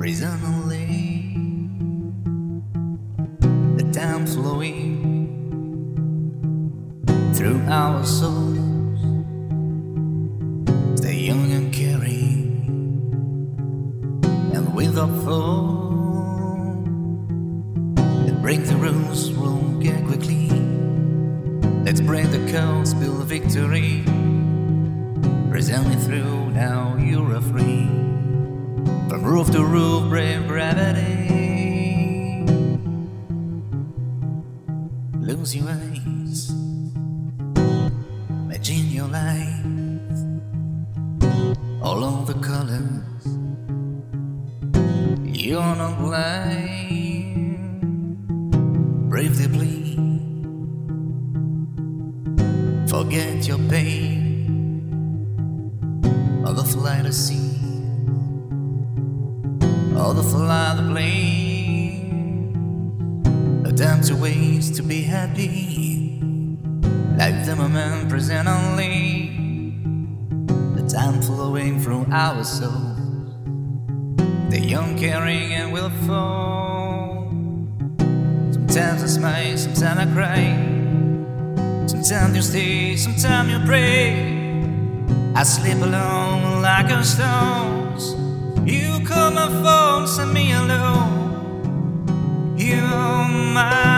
Presently, the time flowing through our souls. Stay young and caring, and without fault. And break the rules, won't get quickly. Let's break the codes, build a victory. Presently through, now you are free. From roof to roof, brave gravity. Lose your eyes, imagine your life, all of the colors. You're not blind, brave deeply. Forget your pain, all the flight to sea. All the fly the plane. No time to waste to be happy. Like the moment present only. The time flowing through our souls. The young, caring and willful. Sometimes I smile, sometimes I cry. Sometimes you stay, sometimes you pray. I sleep alone like a stone. You call my phone, send me alone. You're my